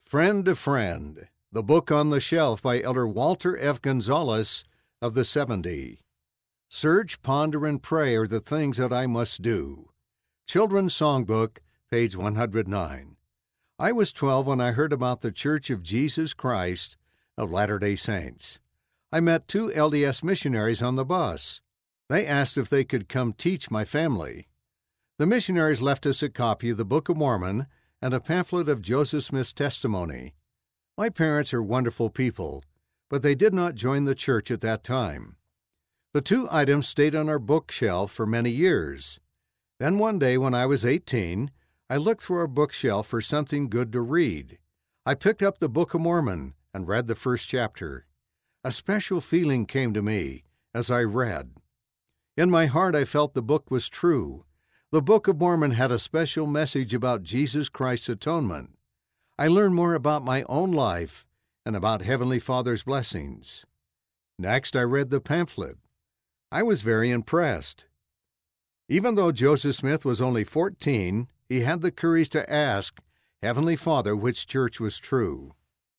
Friend to Friend, the book on the shelf by Elder Walter F. Gonzalez of the 70. Search, ponder, and pray are the things that I must do. Children's Songbook, page 109. I was 12 when I heard about the Church of Jesus Christ of Latter-day Saints. I met two LDS missionaries on the bus. They asked if they could come teach my family. The missionaries left us a copy of the Book of Mormon and a pamphlet of Joseph Smith's testimony. My parents are wonderful people, but they did not join the church at that time. The two items stayed on our bookshelf for many years. Then one day when I was 18, I looked through our bookshelf for something good to read. I picked up the Book of Mormon and read the first chapter. A special feeling came to me as I read. In my heart I felt the book was true. The Book of Mormon had a special message about Jesus Christ's atonement. I learned more about my own life and about Heavenly Father's blessings. Next, I read the pamphlet. I was very impressed. Even though Joseph Smith was only 14, he had the courage to ask Heavenly Father which church was true.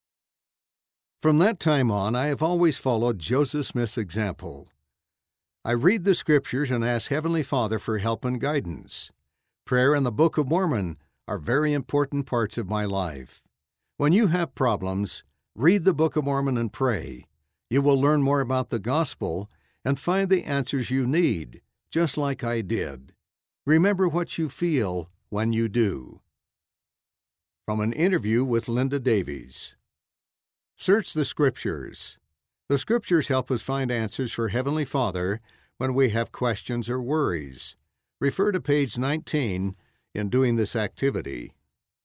From that time on, I have always followed Joseph Smith's example. I read the Scriptures and ask Heavenly Father for help and guidance. Prayer and the Book of Mormon are very important parts of my life. When you have problems, read the Book of Mormon and pray. You will learn more about the gospel and find the answers you need, just like I did. Remember what you feel when you do. From an interview with Linda Davies. Search the Scriptures. The Scriptures help us find answers for Heavenly Father when we have questions or worries. Refer to page 19 in doing this activity.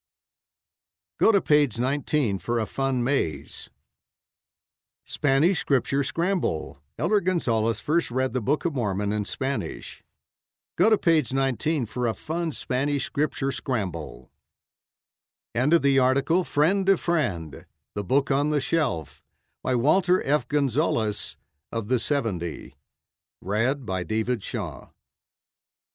Go to page 19 for a fun maze. Spanish Scripture Scramble. Elder Gonzalez first read the Book of Mormon in Spanish. Go to page 19 for a fun Spanish Scripture Scramble. End of the article, Friend to Friend, the book on the shelf, by Walter F. Gonzalez of the 70. Read by David Shaw.